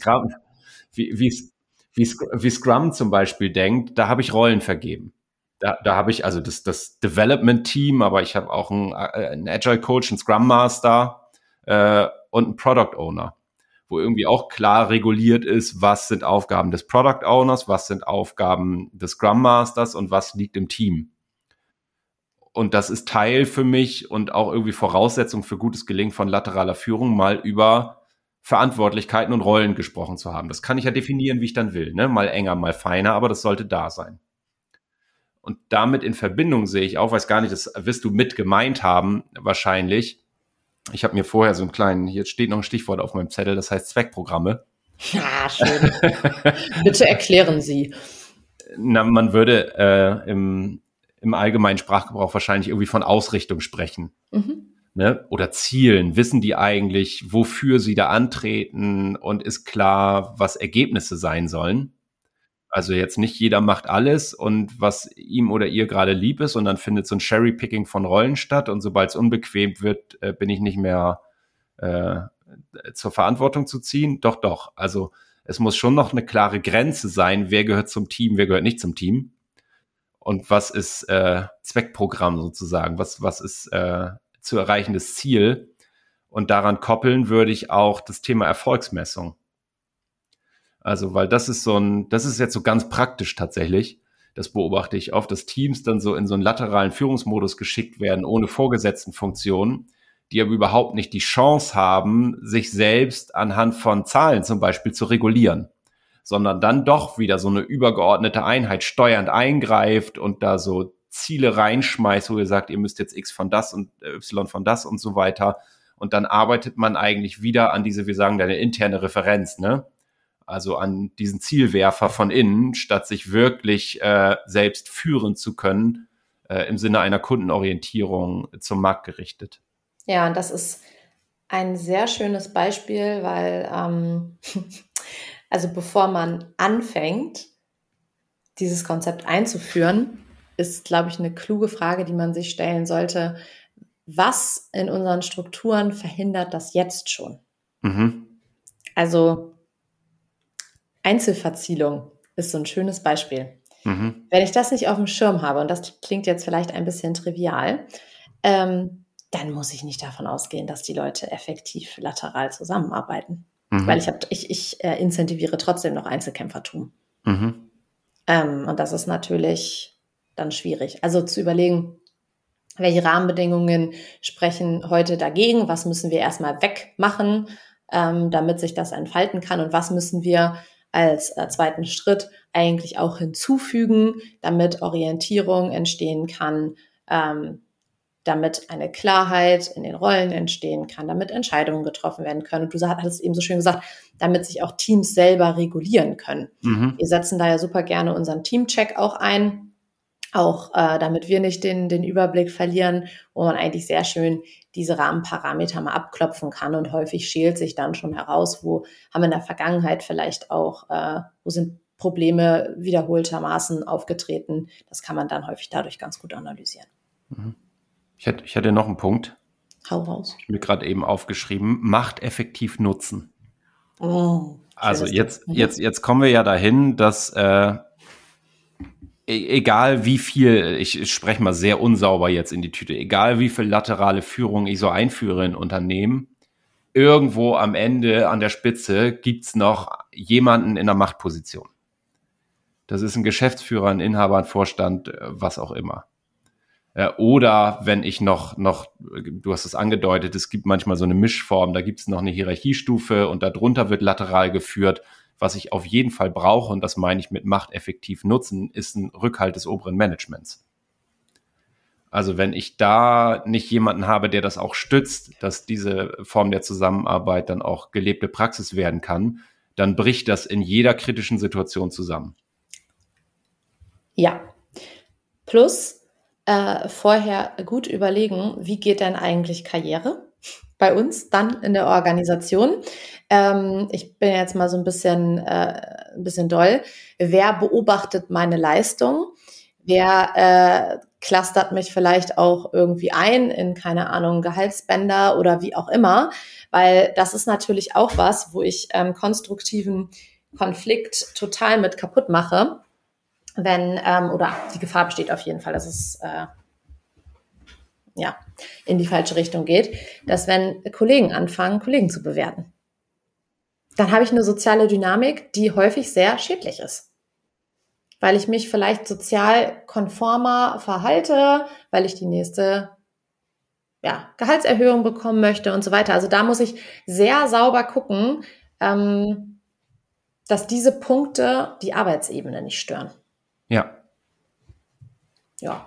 wie Scrum zum Beispiel denkt, da habe ich Rollen vergeben. Da habe ich also das Development-Team, aber ich habe auch einen Agile-Coach, einen Scrum Master und einen Product Owner, wo irgendwie auch klar reguliert ist, was sind Aufgaben des Product Owners, was sind Aufgaben des Scrum Masters und was liegt im Team. Und das ist Teil für mich und auch irgendwie Voraussetzung für gutes Gelingen von lateraler Führung, mal über Verantwortlichkeiten und Rollen gesprochen zu haben. Das kann ich ja definieren, wie ich dann will, ne? Mal enger, mal feiner, aber das sollte da sein. Und damit in Verbindung sehe ich auch, weiß gar nicht, das wirst du mit gemeint haben, wahrscheinlich. Ich habe mir vorher so einen kleinen, hier steht noch ein Stichwort auf meinem Zettel, das heißt Zweckprogramme. Ja, schön. Bitte erklären Sie. Man würde im allgemeinen Sprachgebrauch wahrscheinlich irgendwie von Ausrichtung sprechen. Ne? Oder Zielen. Wissen die eigentlich, wofür sie da antreten und ist klar, was Ergebnisse sein sollen? Also jetzt nicht jeder macht alles und was ihm oder ihr gerade lieb ist und dann findet so ein Cherry-Picking von Rollen statt und sobald es unbequem wird, bin ich nicht mehr zur Verantwortung zu ziehen. Doch. Also es muss schon noch eine klare Grenze sein, wer gehört zum Team, wer gehört nicht zum Team. Und was ist Zweckprogramm sozusagen, was ist zu erreichendes Ziel. Und daran koppeln würde ich auch das Thema Erfolgsmessung. Also, weil das ist jetzt so ganz praktisch tatsächlich. Das beobachte ich oft, dass Teams dann so in so einen lateralen Führungsmodus geschickt werden, ohne Vorgesetztenfunktion, die aber überhaupt nicht die Chance haben, sich selbst anhand von Zahlen zum Beispiel zu regulieren, sondern dann doch wieder so eine übergeordnete Einheit steuernd eingreift und da so Ziele reinschmeißt, wo ihr sagt, ihr müsst jetzt X von das und Y von das und so weiter. Und dann arbeitet man eigentlich wieder an diese, wir sagen, eine interne Referenz, ne? Also an diesen Zielwerfer von innen, statt sich wirklich selbst führen zu können, im Sinne einer Kundenorientierung zum Markt gerichtet. Ja, und das ist ein sehr schönes Beispiel, weil also bevor man anfängt, dieses Konzept einzuführen, ist, glaube ich, eine kluge Frage, die man sich stellen sollte. Was in unseren Strukturen verhindert das jetzt schon? Mhm. Also Einzelverzielung ist so ein schönes Beispiel. Mhm. Wenn ich das nicht auf dem Schirm habe, und das klingt jetzt vielleicht ein bisschen trivial, dann muss ich nicht davon ausgehen, dass die Leute effektiv lateral zusammenarbeiten. Mhm. Weil ich incentiviere trotzdem noch Einzelkämpfertum. Mhm. Und das ist natürlich dann schwierig. Also zu überlegen, welche Rahmenbedingungen sprechen heute dagegen, was müssen wir erstmal wegmachen, damit sich das entfalten kann und was müssen wir als zweiten Schritt eigentlich auch hinzufügen, damit Orientierung entstehen kann, damit eine Klarheit in den Rollen entstehen kann, damit Entscheidungen getroffen werden können. Und du hattest eben so schön gesagt, damit sich auch Teams selber regulieren können. Mhm. Wir setzen da ja super gerne unseren Teamcheck auch ein, auch damit wir nicht den Überblick verlieren, wo man eigentlich sehr schön diese Rahmenparameter mal abklopfen kann. Und häufig schält sich dann schon heraus, wo haben wir in der Vergangenheit vielleicht auch, wo sind Probleme wiederholtermaßen aufgetreten. Das kann man dann häufig dadurch ganz gut analysieren. Mhm. Ich hätte noch einen Punkt. Hau raus. Ich habe mir gerade eben aufgeschrieben, Macht effektiv nutzen. Oh, also jetzt kommen wir ja dahin, dass egal wie viel, ich spreche mal sehr unsauber jetzt in die Tüte, egal wie viel laterale Führung ich so einführe in Unternehmen, irgendwo am Ende an der Spitze gibt's noch jemanden in der Machtposition. Das ist ein Geschäftsführer, ein Inhaber, ein Vorstand, was auch immer. Oder wenn ich noch, du hast es angedeutet, es gibt manchmal so eine Mischform, da gibt es noch eine Hierarchiestufe und darunter wird lateral geführt. Was ich auf jeden Fall brauche, und das meine ich mit Macht effektiv nutzen, ist ein Rückhalt des oberen Managements. Also wenn ich da nicht jemanden habe, der das auch stützt, dass diese Form der Zusammenarbeit dann auch gelebte Praxis werden kann, dann bricht das in jeder kritischen Situation zusammen. Ja, plus vorher gut überlegen, wie geht denn eigentlich Karriere bei uns dann in der Organisation. Ich bin jetzt mal so ein bisschen doll. Wer beobachtet meine Leistung? Wer clustert mich vielleicht auch irgendwie ein in, keine Ahnung, Gehaltsbänder oder wie auch immer? Weil das ist natürlich auch was, wo ich konstruktiven Konflikt total mit kaputt mache. Oder die Gefahr besteht auf jeden Fall, dass es in die falsche Richtung geht, dass wenn Kollegen anfangen, Kollegen zu bewerten, dann habe ich eine soziale Dynamik, die häufig sehr schädlich ist. Weil ich mich vielleicht sozial konformer verhalte, weil ich die nächste Gehaltserhöhung bekommen möchte und so weiter. Also da muss ich sehr sauber gucken, dass diese Punkte die Arbeitsebene nicht stören. Ja. Ja.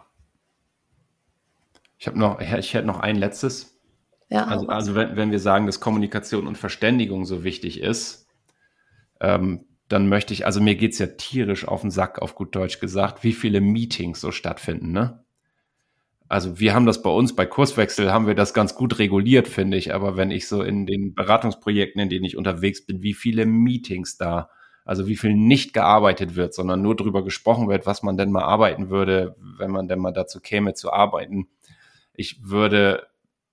Ich hätte noch ein letztes. Ja, also wenn wir sagen, dass Kommunikation und Verständigung so wichtig ist, dann möchte ich, also mir geht's ja tierisch auf den Sack, auf gut Deutsch gesagt, wie viele Meetings so stattfinden, ne? Also wir haben das bei uns, bei Kurswechsel haben wir das ganz gut reguliert, finde ich, aber wenn ich so in den Beratungsprojekten, in denen ich unterwegs bin, wie viele Meetings da, also wie viel nicht gearbeitet wird, sondern nur drüber gesprochen wird, was man denn mal arbeiten würde, wenn man denn mal dazu käme zu arbeiten. Ich würde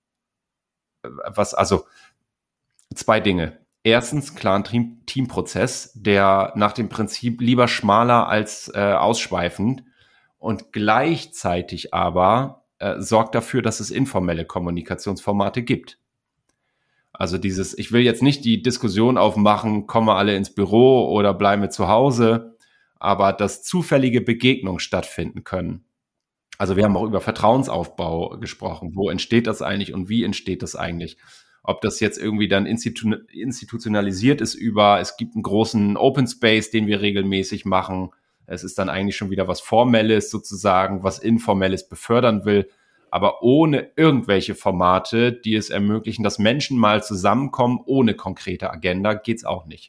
zwei Dinge. Erstens, klar, ein Teamprozess, der nach dem Prinzip lieber schmaler als ausschweifend und gleichzeitig aber sorgt dafür, dass es informelle Kommunikationsformate gibt. Also ich will jetzt nicht die Diskussion aufmachen, kommen wir alle ins Büro oder bleiben wir zu Hause, aber dass zufällige Begegnungen stattfinden können. Also wir haben auch über Vertrauensaufbau gesprochen. Wo entsteht das eigentlich und wie entsteht das eigentlich? Ob das jetzt irgendwie dann institutionalisiert ist es gibt einen großen Open Space, den wir regelmäßig machen. Es ist dann eigentlich schon wieder was Formelles sozusagen, was Informelles befördern will, aber ohne irgendwelche Formate, die es ermöglichen, dass Menschen mal zusammenkommen, ohne konkrete Agenda, geht's auch nicht.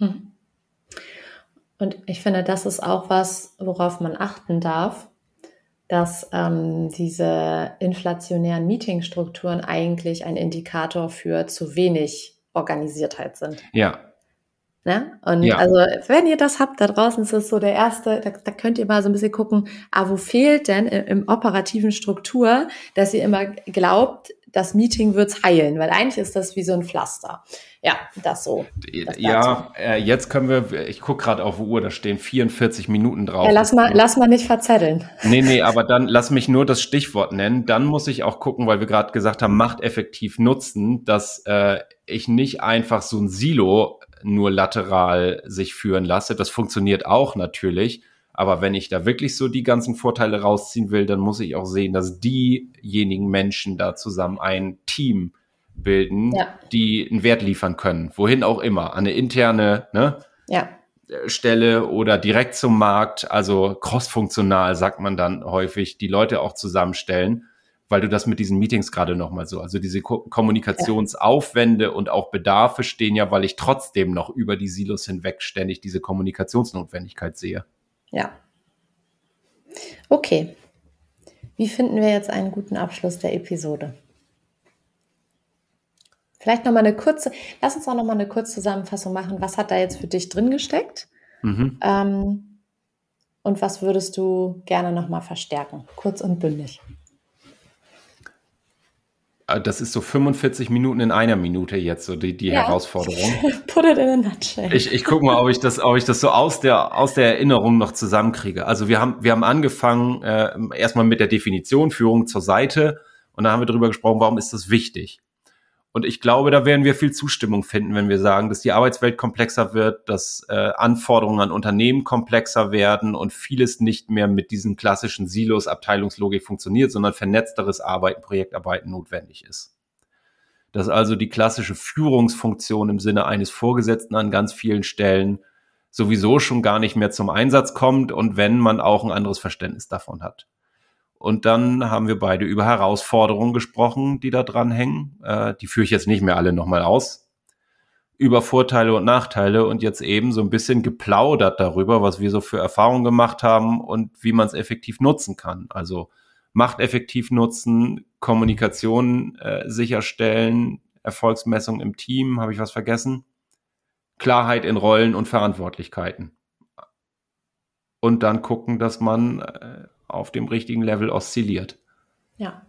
Und ich finde, das ist auch was, worauf man achten darf, dass diese inflationären Meetingstrukturen eigentlich ein Indikator für zu wenig Organisiertheit sind. Ja. Ne? Und also, wenn ihr das habt, da draußen ist es so der erste, da könnt ihr mal so ein bisschen gucken, wo fehlt denn im operativen Struktur, dass ihr immer glaubt, das Meeting wird's heilen, weil eigentlich ist das wie so ein Pflaster. Ja, das so. Jetzt können wir, ich gucke gerade auf die Uhr, da stehen 44 Minuten drauf. Ja, lass mal nicht verzetteln. Nee, aber dann lass mich nur das Stichwort nennen. Dann muss ich auch gucken, weil wir gerade gesagt haben, Macht effektiv nutzen, dass ich nicht einfach so ein Silo nur lateral sich führen lasse. Das funktioniert auch natürlich. Aber wenn ich da wirklich so die ganzen Vorteile rausziehen will, dann muss ich auch sehen, dass diejenigen Menschen da zusammen ein Team bilden, die einen Wert liefern können. Wohin auch immer. An eine interne Stelle oder direkt zum Markt. Also crossfunktional sagt man dann häufig, die Leute auch zusammenstellen, weil du das mit diesen Meetings gerade nochmal so, also diese Kommunikationsaufwände und auch Bedarfe stehen ja, weil ich trotzdem noch über die Silos hinweg ständig diese Kommunikationsnotwendigkeit sehe. Ja. Okay. Wie finden wir jetzt einen guten Abschluss der Episode? Vielleicht lass uns auch nochmal eine kurze Zusammenfassung machen. Was hat da jetzt für dich drin gesteckt? Und was würdest du gerne nochmal verstärken? Kurz und bündig. Das ist so 45 Minuten in einer Minute jetzt, so die Herausforderung. Put it in a nutshell. Ich gucke mal, ob ich das so aus der Erinnerung noch zusammenkriege. Also wir haben angefangen erstmal mit der Definition, Führung zur Seite, und dann haben wir darüber gesprochen, warum ist das wichtig? Und ich glaube, da werden wir viel Zustimmung finden, wenn wir sagen, dass die Arbeitswelt komplexer wird, dass Anforderungen an Unternehmen komplexer werden und vieles nicht mehr mit diesen klassischen Silos, Abteilungslogik funktioniert, sondern vernetzteres Arbeiten, Projektarbeiten notwendig ist. Dass also die klassische Führungsfunktion im Sinne eines Vorgesetzten an ganz vielen Stellen sowieso schon gar nicht mehr zum Einsatz kommt und wenn man auch ein anderes Verständnis davon hat. Und dann haben wir beide über Herausforderungen gesprochen, die da dran hängen. Die führe ich jetzt nicht mehr alle nochmal aus. Über Vorteile und Nachteile und jetzt eben so ein bisschen geplaudert darüber, was wir so für Erfahrungen gemacht haben und wie man es effektiv nutzen kann. Also Macht effektiv nutzen, Kommunikation sicherstellen, Erfolgsmessung im Team, habe ich was vergessen? Klarheit in Rollen und Verantwortlichkeiten. Und dann gucken, dass man auf dem richtigen Level oszilliert. Ja.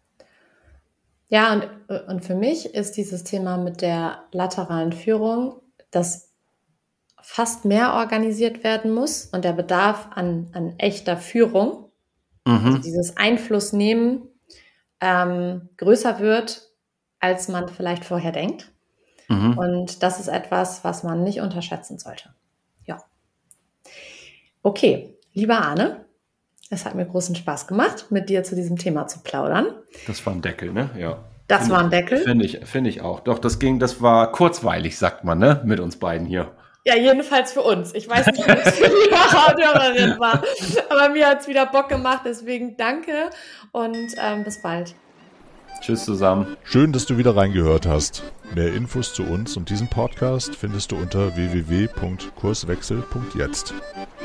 Ja, und für mich ist dieses Thema mit der lateralen Führung, dass fast mehr organisiert werden muss und der Bedarf an echter Führung, also dieses Einfluss nehmen, größer wird, als man vielleicht vorher denkt. Und das ist etwas, was man nicht unterschätzen sollte. Ja. Okay, lieber Arne, es hat mir großen Spaß gemacht, mit dir zu diesem Thema zu plaudern. Das war ein Deckel, ne? Ja. Das war ein Deckel? Finde ich auch. Doch, das war kurzweilig, sagt man, ne? Mit uns beiden hier. Ja, jedenfalls für uns. Ich weiß nicht, wie es für die Hörerin war. Aber mir hat es wieder Bock gemacht, deswegen danke und bis bald. Tschüss zusammen. Schön, dass du wieder reingehört hast. Mehr Infos zu uns und diesem Podcast findest du unter www.kurswechsel.jetzt.